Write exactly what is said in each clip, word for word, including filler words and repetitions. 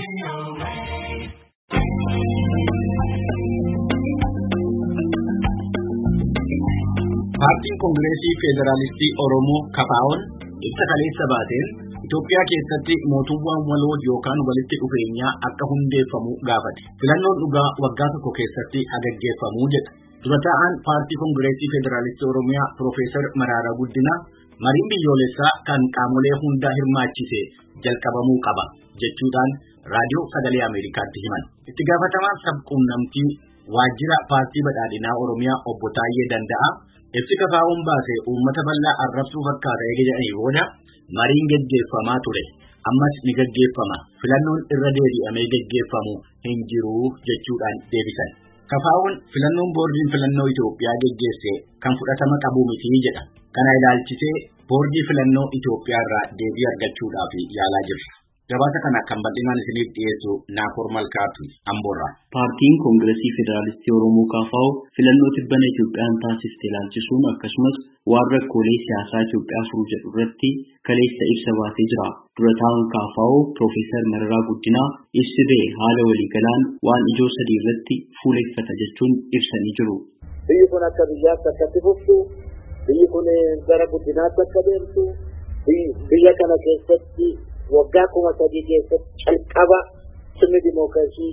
Paartiin Koongireesii Federaalistii Oromoo KFO'n ibsa kaleessa baateen Itoophiyaa keessatti mootummaan waloo yookaan walitti dhufeenyaa akka hundeeffamu gaafate. Filannoon dhugaa waggaa tokko keessatti gaggeeffamu jedha. Dura taa'aan Paartii Koongireesii Federaalistii Oromiyaa Piroofeesar Maraaraa Guddinaa mariin biyyoolessaa kan qaamolee hundaa hirmaachise jalqabamuu qaba jechuudhaan raadiyoo sagalee Ameerikaatti himan. Itti gaafatamaan sabquunnamtii waajjira Paartii Badhaadhinaa Oromiyaa Obbo Taayyee Danda'aa ibsi KFO'n baase uummata bal'aa arrabsuu fakkaata eega jedhanii booda mariin gaggeeffamaa ture. Ammas ni gaggeeffama. Filannoon irra deebi'amee gaggeeffamu hin jiru jechuudhaan deebisan. KFO'n filannoon boordiin filannoo Itoophiyaa gaggeesse kan fudhatama qabu miti jedha. Kana ilaalchisee boordii filannoo Itoophiyaa irraa deebii argachuudhaaf yaalaa jirra. Gabaasa kana kan bal'inaan isiniif dhiyeessu Naakoor Malkaatu Amboorraa. Paartiin Koongireesii Federaalistii Oromoo KFO filannoo tibbana Itoophiyaan taasifte ilaalchisuun akkasumas waan rakkoolee siyaasaa Itoophiyaa furuu jedhu irratti kaleessa ibsa baasee jira. Dura taa'aan KFO Piroofeesar Maraaraa Guddinaa ibsi ba'e haala waliigalaan waan ijoo sadii irratti fuuleeffata jechuun ibsanii jiru. Biyyi kun akka biyyaatti akkatti fuftu, biyyi kun gara guddinaatti akka deemtu, biyya kana keessatti waggaa kuma sadii keessatti calqaba sirni dimookiraasii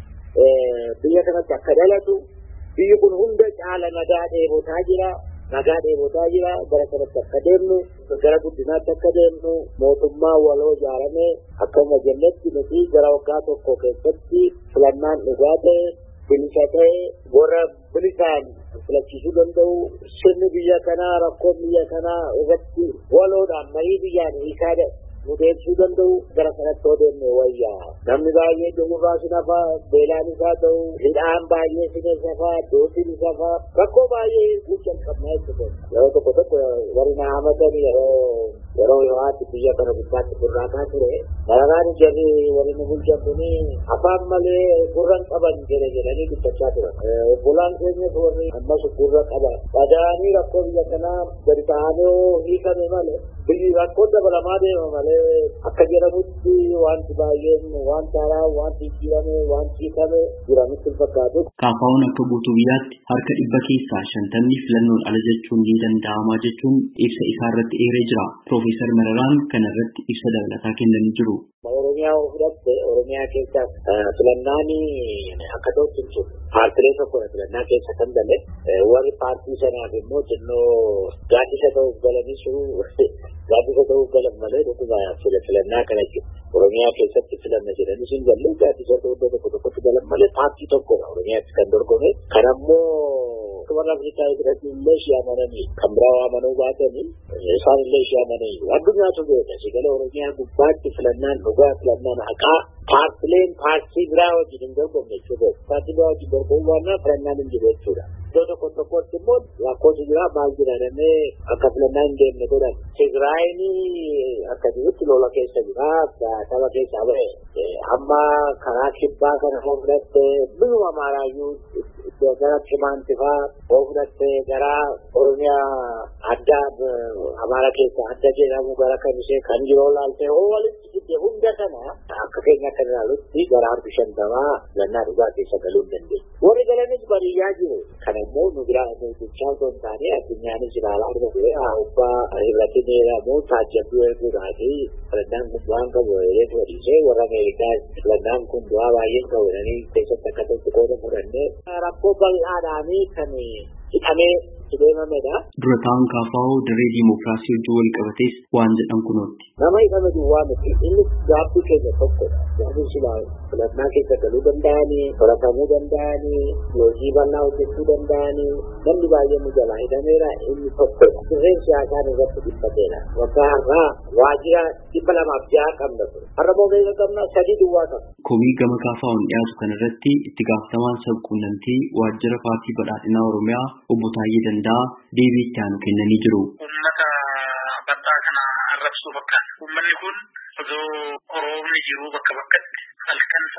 biyya kanatti akka dhalatu, biyyi kun hunda caala nagaa dheebotaa jira, nagaa dheebotaa jira, gara kanatti akka deemnu, gara guddinaatti akka deemnu, mootummaa waloo ijaaramee akkuma jennetti nuti gara waggaa tokko keessatti filannaan dhugaa ta'e, bilisa ta'e, warra bilisaan filachiisuu danda'u, sirni biyya kanaa, rakkoon biyya kanaa irratti waloodhaan marii biyyaan hiikaa mudeessuu danda'u gara kanatti odeenne wayyaa. Namni baay'ee dhugurraa si nafaa, beelaan isaa ta'u, hidhaan baay'ee si nafaa, dootiin isa faa, rakkoo baay'ee guutuu qabnaa jechuudha. Yeroo tokko tokko warri na hamatan yeroo yeroo yohaatti biyya kana gubbaatti burraataa ture. Mararaan jarri warri nu bulchan kuni afaan malee gurra qaban jedhe jedhanii dubbachaa turan. Bulaan keenyas warri ammas gurra qaban. Dhaga'anii rakkoo biyya kanaa gadi ta'anii hiikame malee biyyi rakkoo dabalamaa deema malee akka jedhamutti wanti baay'een wanta haaraa wanti jijjiirame wanti hiikame jiranitti hin fakkaatu. KFO'n akka guutuu biyyaatti harka dhibba keessaa shantamni filannoon ala jechuun ni danda'ama jechuun ibsa isaa irratti eeree jira. Piroofeesar Maraaraan kana irratti ibsa dabalataa kennanii jiru. Oromiyaa fudhatte Oromiyaa keessa filannaan akka ta'utti hin jiru. Paartilee tokko filannaa keessa kan gale warri paartii sanaaf immoo xinnoo gaaddisa ta'uuf galanis gaaddisa ta'uuf galan malee dhuguma filannaa kana jiru. Oromiyaa keessatti filanna jedhanis hin galle gaaddisa ta'uu tokko tokkotti galan malee paartii tokkodha Oromiyaatti kan dorgome. Kan ammoo warra Afrikaa biratti illee ishee amananii kan biraa amanuu baatanii isaan illee ishee amananii addunyaatu beeka sigala Oromiyaa gubbaatti filannaan dhugaa filannaan haqaa paartileen paartii biraa wajjin hin dorgomne jechuudha. Paartii biraa wajjin dorgomuu waan filannaan hin jiru jechuudha. Iddoo tokko tokkotti immoo lakkoofsi biraa maal jedhamee akka filannaan hin deemne godhan. Tigraayin akka jirutti lola keessa jira saba keessa ba'e amma karaa kibbaa kana fudhatte biyyuma maaraayyuu iddoo gara Timaantifaa fudhatte gara Oromiyaa adda Amaara keessa adda jedhamu gara Kamisee kan jiru laaltee hoo walitti fidde hunda kana akka keenya akka ilaalutti gara harki shantamaa filannaa dhugaa keessa galuu hin dandeenye. Warri galanis baadiyyaa jiru. Kana immoo nu biraa nutichaa osoo hin taane addunyaanis ilaalaa jira ture abbaa irratti dheeramoo taajjabduu erguudhaafi filannaan kun waan qabu reetu wadiisee warra Ameerikaa filannaan kun bu'aa baay'ee qabu jedhanii keessatti akka tokko qooda fudhannee rakkoo bal'aadhaanii kan hidhamee deemamedha. Dura taa'aan KFO dirree diimokiraasii wajjin wal qabates waan jedhan kunooti. Nama hidhame duwwaa miti inni gaaffii keenya tokkodha. Gaaffiin silaa filannaa keessa galuu danda'anii, to'atamuu danda'anii, hojii bal'aa hojjechuu danda'anii, namni baay'een nu jalaa hidhameera inni tokkodha. Dirreen siyaasaan irratti dhiphateera. Waggaa har'aa waajjira dhibba lamaaf ja'a qabna ture. Har'a mootummaa qabna sadii duwwaa qabna. Komii gama KFO'n dhiyaatu kanarratti itti gaafatamaan sabquunnamtii waajjira paartii badhaadhinaa Oromiyaa Obbo Taayyee Danda'aa deebii itti aanu kennanii jiru. Uummata bal'aa kana arrabsuu fakkaata. Uummanni kun osoo Oromoon jiru bakka bakkatti halkan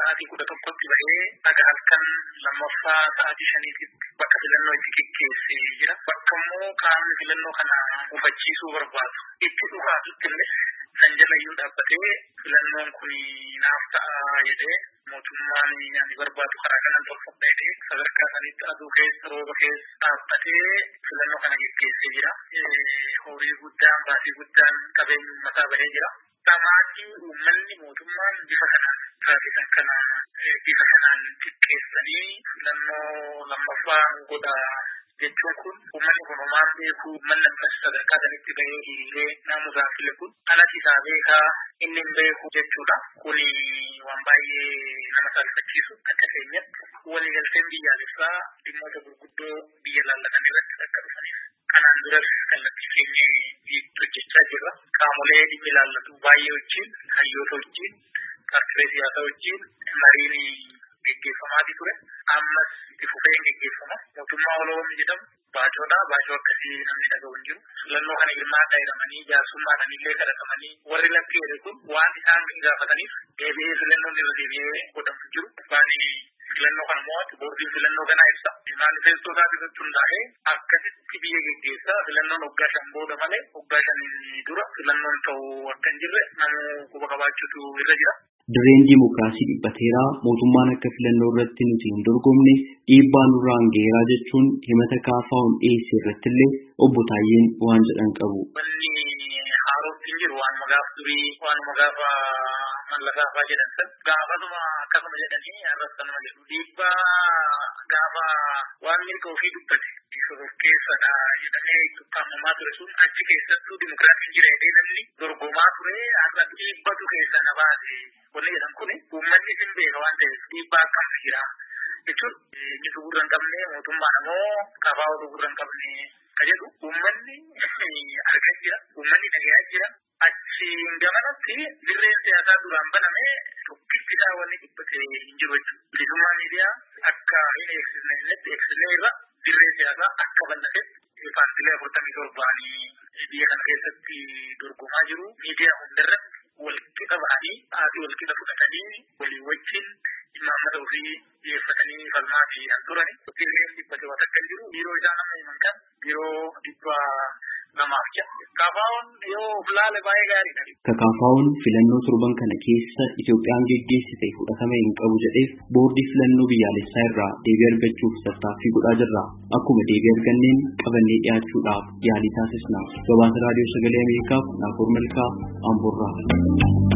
sa'aatii kudha tokkotti bahee dhaga halkan lammaffaa sa'aatii shaniitti bakka filannoo itti geggeessee jira. Bakka immoo qaamni filannoo kana hubachiisuu barbaadu itti dhufaatutti illee san jalayyuu dhaabbatee filannoon kun naaf ta'a jedhee mootummaan ni barbaadu karaa kanaan tolfadha jedhee sadarkaa sanitti aduu keessa rooba keessa dhaabbatee filannoo kana geggeessee jira. Horii guddaan baasii guddaan qabeenyi mataa bahee jira. Tamaatii uummanni mootummaan bifa kanaan taasisan kana bifa kanaan xiqqeessanii filannoo lammaffaa godha jechuun kun uummanni kun homaan beeku uummanni ammas sadarkaa sanitti bahee hiriiree naamusaa file kun anas isaa beekaa inni hin beeku jechuudha. Kuni waan baay'ee nama saalfachiisu akka keenyatti waliigalteen biyyaalessaa dhimmoota gurguddoo biyya laallatan irratti akka dhufaniif kanaan duras kallattii keenya hojjechaa jirra. Qaamolee dhimmi ilaallatu baay'ee wajjin hayyoota wajjin paartilee siyaasaa wajjin mariin geggeeffamaati ture. Ammas itti fufee geggeeffama. Mootummaa Olomoon jedhamu baacoodha. Baacoo akkasii namni dhaga'u hin jiru. Filannoo kana hirmaadhaa jedhamanii jaarsummaadhaan illee kadhatamanii warri lakkii jedhe kun waan isaan gaafataniif deebi'ee filannoon irra deebi'ee godhamu jiru. Baanii filannoo kana mo'atu boordiin filannoo kanaa ibsa. Manifestootaa irratti hundaa'ee akkasitti biyya geggeessaa filannoon waggaa shan booda malee waggaa shanii dura filannoon ta'uu akka hin jirre namuu quba qabaachuutu irra jira. Dirreen diimokiraasii dhiphateeraa mootummaan akka filannoo irratti nuti hin dorgomne dhiibbaa nurraan geeraa jechuun himata kaafaa'uun dhiyeesse irratti illee obbo Taayyeen waan jedhan qabu. Wanni haarootti hin jiru waan magaaf durii waan magaafa mallasaafaa jedhan san gaafasuma akkasuma jedhanii arrastanuma jedhu dhiibbaa gaafa waan mirga ofii dubbate of keessadha jedhamee tukkaamamaa ture sun achi keessattuu dimokiraasiin jira jedhee namni dorgomaa ture har'a dhiibbatu keessa na baase wanni jedhan kun uummanni isin beeka waan ta'eef dhiibbaa akkam jira jechuun inni gurra hin qabne mootummaan immoo kafaa'uu gurra hin qabne ka jedhu uummanni argaa jira uummanni dhagayaa jira. Achiin gamanatti dirreen siyaasaa duraan baname tokkittiidhaa wanni dhibbate hin jiru jechuudha. Bilisummaa miidiyaa akka hin eegsisne illee eegsisnee irra dirree siyaasaa akka bal'atetti paartiilee afurtamii torbaanii biyya kana keessatti dorgomaa jiru. Miidiyaa hundarratti walqixa ba'anii haati walqixa fudhatanii walii wajjin imaammata ofii dhiyeeffatanii falmaa fi turani. Dirreen dhibbate waan akka hin jiru biiroo isaa nama himan kan biiroo dhibba namaaf jira. Kaafaa'uun yoo filaale baay'ee gaariidha. Kaafaa'uun filannoo torban kana keessa Itoophiyaan geggeessite fudhatama hin qabu jedheef boordii filannoo biyyaalessaa irraa deebii argachuuf tattaaffii godhaa jirra. Akkuma deebii arganneen qabannee dhiyaachuudhaaf yaalii taasisna. Gabaasa raadiyoo sagalee Ameerikaaf Naakoor Malkaa Amboorraa.